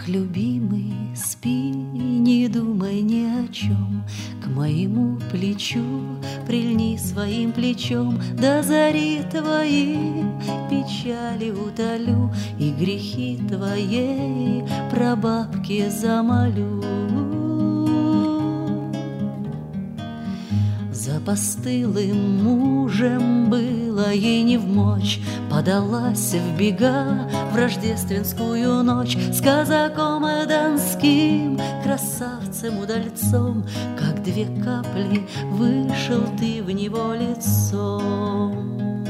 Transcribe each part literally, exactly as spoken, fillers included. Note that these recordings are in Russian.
Ах, любимый, спи, не думай ни о чем, к моему плечу прильни своим плечом, до зари твои печали утолю и грехи твоей прабабке замолю. За постылым мужем было ей невмочь, подалась в бега в рождественскую ночь с казаком донским, красавцем-удальцом, как две капли вышел ты в него лицом.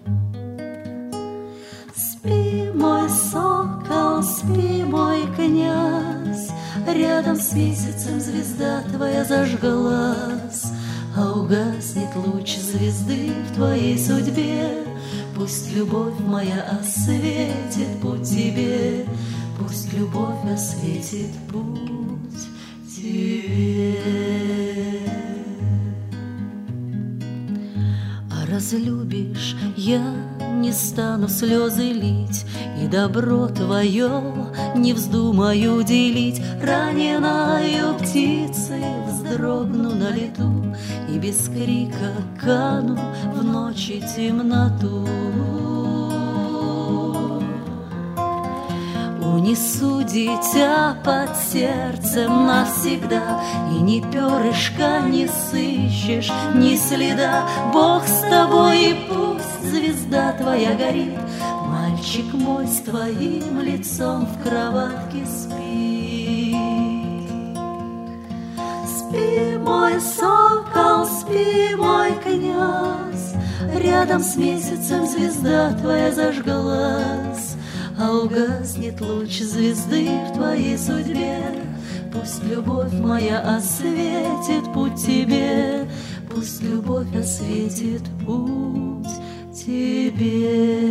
Спи, мой сокол, спи, мой князь, рядом с месяцем звезда твоя зажглась, а угаснет луч звезды в твоей судьбе. Пусть любовь моя осветит путь тебе, пусть любовь осветит путь тебе. А разлюбишь, я не стану слезы лить, и добро твое не вздумаю делить. Раненою птицей вздрогну на лету и без крика кану в ночи темноту. Унесу дитя под сердцем навсегда, и ни перышка не сыщешь, ни следа. Бог с тобой, и пусть звезда твоя горит, мальчик мой с твоим лицом в кроватке спит. Спи, мой сокол, спи, мой князь, рядом с месяцем звезда твоя зажглась, а угаснет луч звезды в твоей судьбе. Пусть любовь моя осветит путь тебе, пусть любовь осветит путь тебе.